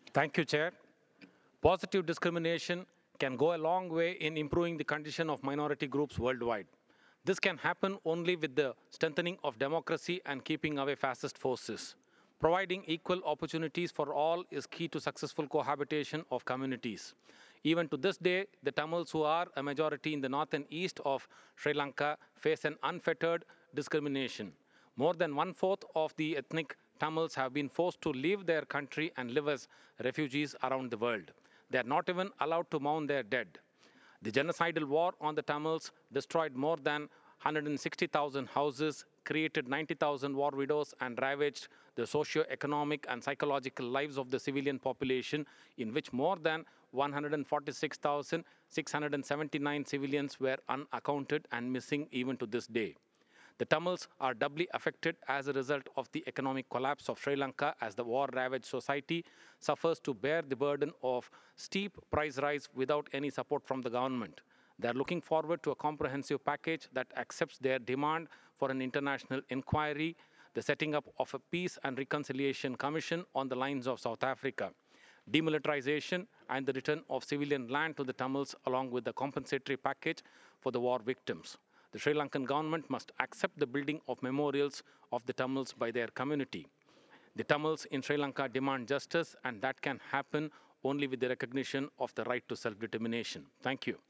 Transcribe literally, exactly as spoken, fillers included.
Thank you, Chair. Positive discrimination can go a long way in improving the condition of minority groups worldwide. This can happen only with the strengthening of democracy and keeping away fascist forces. Providing equal opportunities for all is key to successful cohabitation of communities. Even to this day, the Tamils, who are a majority in the north and east of Sri Lanka, face an unfettered discrimination. More than one fourth of the ethnic Tamils have been forced to leave their country and live as refugees around the world. They are not even allowed to mourn their dead. The genocidal war on the Tamils destroyed more than one hundred sixty thousand houses, created ninety thousand war widows, and ravaged the socio-economic and psychological lives of the civilian population, in which more than one hundred forty-six thousand six hundred seventy-nine civilians were unaccounted and missing even to this day. The Tamils are doubly affected as a result of the economic collapse of Sri Lanka as the war-ravaged society suffers to bear the burden of steep price rise without any support from the government. They are looking forward to a comprehensive package that accepts their demand for an international inquiry, the setting up of a peace and reconciliation commission on the lines of South Africa, demilitarization, and the return of civilian land to the Tamils, along with the compensatory package for the war victims. The Sri Lankan government must accept the building of memorials of the Tamils by their community. The Tamils in Sri Lanka demand justice, and that can happen only with the recognition of the right to self determination. Thank you.